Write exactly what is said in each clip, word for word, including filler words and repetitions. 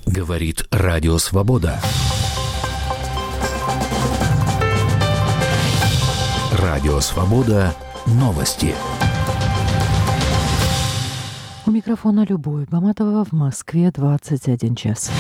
Говорит Радио Свобода. Радио Свобода. Новости. У микрофона Любовь Баматова, в Москве двадцать один час.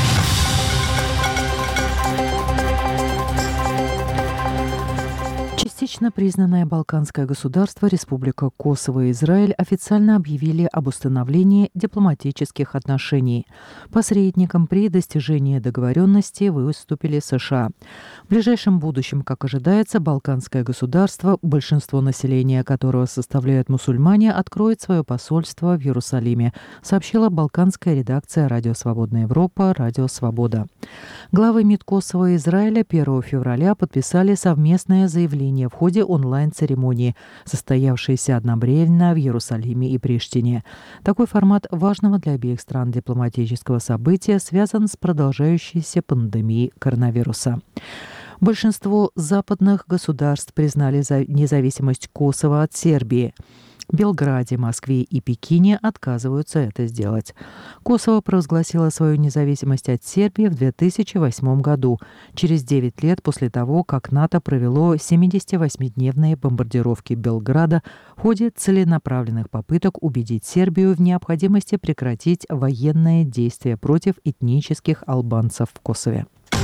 Частично признанное балканское государство Республика Косово и Израиль официально объявили об установлении дипломатических отношений. Посредником при достижении договоренности выступили США. В ближайшем будущем, как ожидается, балканское государство, большинство населения которого составляют мусульмане, откроет свое посольство в Иерусалиме, сообщила балканская редакция «Радио Свободная Европа» «Радио Свобода». Главы МИД Косово и Израиля первого февраля подписали совместное заявление в ходе онлайн-церемонии, состоявшейся одновременно в Иерусалиме и Приштине. Такой формат важного для обеих стран дипломатического события связан с продолжающейся пандемией коронавируса. Большинство западных государств признали независимость Косово от Сербии. В Белграде, Москве и Пекине отказываются это сделать. Косово провозгласило свою независимость от Сербии в две тысячи восьмом году, через девять лет после того, как НАТО провело семидесятивосьмидневные бомбардировки Белграда в ходе целенаправленных попыток убедить Сербию в необходимости прекратить военные действия против этнических албанцев в Косове.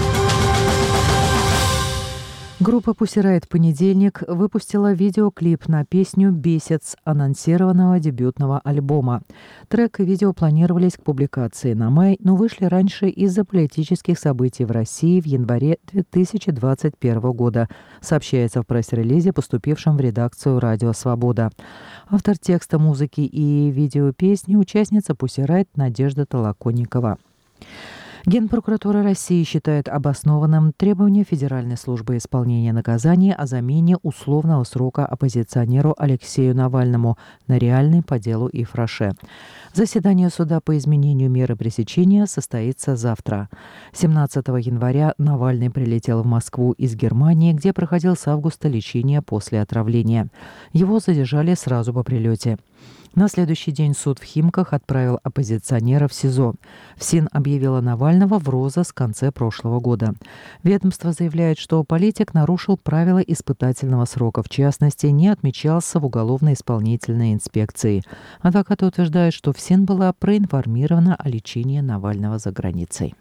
Группа Pussy Riot в понедельник выпустила видеоклип на песню «Бесит» с анонсированного дебютного альбома. Трек и видео планировались к публикации на май, но вышли раньше из-за политических событий в России в январе две тысячи двадцать первого года, сообщается в пресс-релизе, поступившем в редакцию «Радио Свобода». Автор текста музыки и видео песни – участница Pussy Riot Надежда Толоконникова. Генпрокуратура России считает обоснованным требование Федеральной службы исполнения наказаний о замене условного срока оппозиционеру Алексею Навальному на реальный по делу Ифраше. Заседание суда по изменению меры пресечения состоится завтра. семнадцатого января Навальный прилетел в Москву из Германии, где проходил с августа лечение после отравления. Его задержали сразу по прилете. На следующий день суд в Химках отправил оппозиционера в СИЗО. ФСИН объявила Навального в розыск в конце прошлого года. Ведомство заявляет, что политик нарушил правила испытательного срока, в частности, не отмечался в уголовно-исполнительной инспекции. Адвокаты утверждают, что ФСИН была проинформирована о лечении Навального за границей.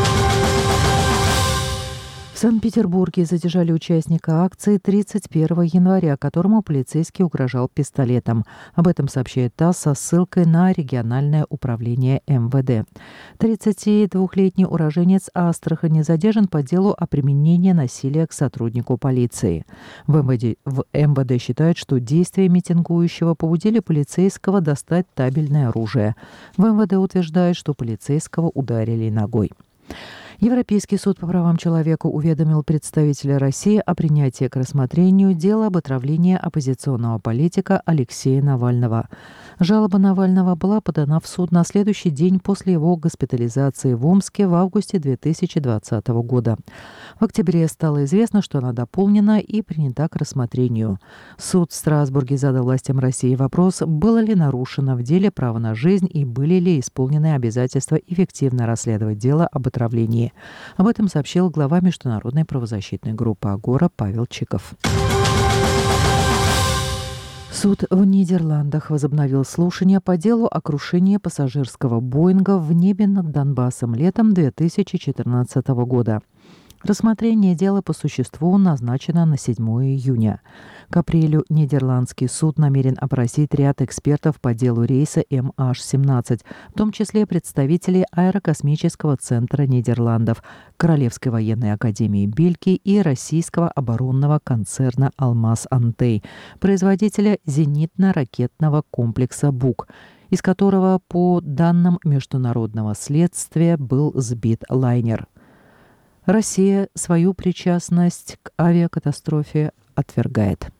В Санкт-Петербурге задержали участника акции тридцать первого января, которому полицейский угрожал пистолетом. Об этом сообщает ТАСС со ссылкой на региональное управление эм вэ дэ. тридцатидвухлетний уроженец Астрахани задержан по делу о применении насилия к сотруднику полиции. В эм вэ дэ, в эм вэ дэ считают, что действия митингующего побудили полицейского достать табельное оружие. В эм вэ дэ утверждают, что полицейского ударили ногой. Европейский суд по правам человека уведомил представителя России о принятии к рассмотрению дела об отравлении оппозиционного политика Алексея Навального. Жалоба Навального была подана в суд на следующий день после его госпитализации в Омске в августе две тысячи двадцатого года. В октябре стало известно, что она дополнена и принята к рассмотрению. Суд в Страсбурге задал властям России вопрос, было ли нарушено в деле право на жизнь и были ли исполнены обязательства эффективно расследовать дело об отравлении. Об этом сообщил глава международной правозащитной группы «Агора» Павел Чиков. Суд в Нидерландах возобновил слушание по делу о крушении пассажирского «Боинга» в небе над Донбассом летом две тысячи четырнадцатого года. Рассмотрение дела по существу назначено на седьмое июня. К апрелю нидерландский суд намерен опросить ряд экспертов по делу рейса эм аш семнадцать, в том числе представителей Аэрокосмического центра Нидерландов, Королевской военной академии Бельгии и российского оборонного концерна «Алмаз-Антей», производителя зенитно-ракетного комплекса «Бук», из которого, по данным международного следствия, был сбит лайнер. Россия свою причастность к авиакатастрофе отвергает.